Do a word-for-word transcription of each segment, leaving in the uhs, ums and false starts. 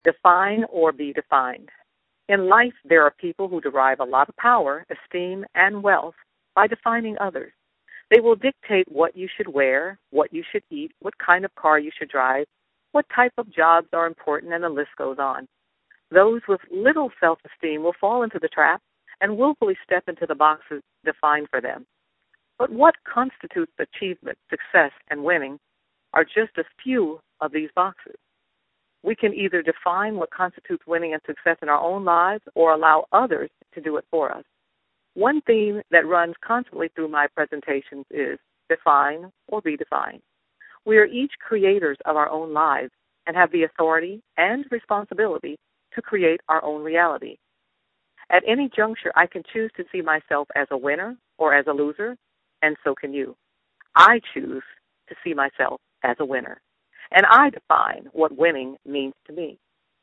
Define or be defined. In life, there are people who derive a lot of power, esteem, and wealth by defining others. They will dictate what you should wear, what you should eat, what kind of car you should drive, what type of jobs are important, and the list goes on. Those with little self-esteem will fall into the trap and willfully step into the boxes defined for them. But what constitutes achievement, success, and winning are just a few of these boxes. We can either define what constitutes winning and success in our own lives or allow others to do it for us. One theme that runs constantly through my presentations is define or be defined. We are each creators of our own lives and have the authority and responsibility to create our own reality. At any juncture, I can choose to see myself as a winner or as a loser, and so can you. I choose to see myself as a winner, and I define what winning means to me.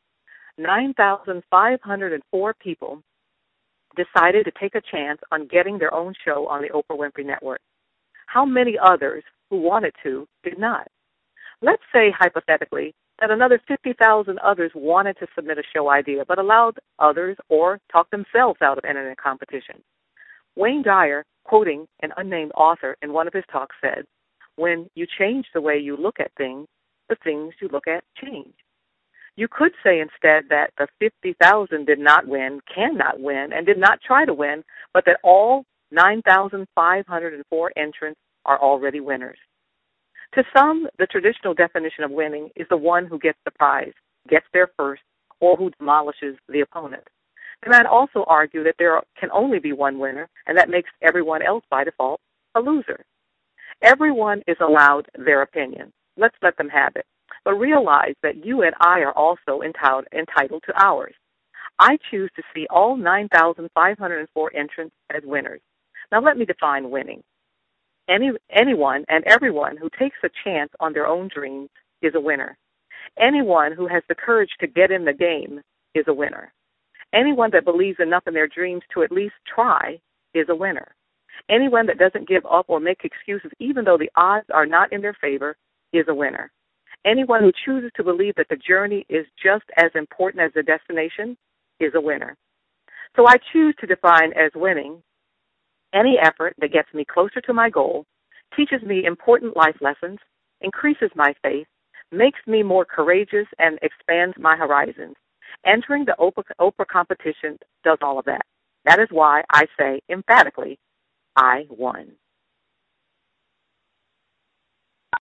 nine thousand five hundred four people decided to take a chance on getting their own show on the Oprah Winfrey Network. How many others who wanted to did not? Let's say, hypothetically, that another fifty thousand others wanted to submit a show idea but allowed others or talked themselves out of entering a competition. Wayne Dyer, quoting an unnamed author in one of his talks, said, "When you change the way you look at things, the things you look at change." You could say instead that the fifty thousand did not win, cannot win, and did not try to win, but that all nine thousand five hundred four entrants are already winners. To some, the traditional definition of winning is the one who gets the prize, gets there first, or who demolishes the opponent. They might also argue that there can only be one winner, and that makes everyone else by default a loser. Everyone is allowed their opinion. Let's let them have it. But realize that you and I are also entitled, entitled to ours. I choose to see all nine thousand five hundred four entrants as winners. Now let me define winning. Any, anyone and everyone who takes a chance on their own dreams is a winner. Anyone who has the courage to get in the game is a winner. Anyone that believes enough in their dreams to at least try is a winner. Anyone that doesn't give up or make excuses even though the odds are not in their favor is a winner. Anyone who chooses to believe that the journey is just as important as the destination is a winner. So I choose to define as winning any effort that gets me closer to my goal, teaches me important life lessons, increases my faith, makes me more courageous, and expands my horizons. Entering the Oprah, Oprah competition does all of that. That is why I say emphatically, I won.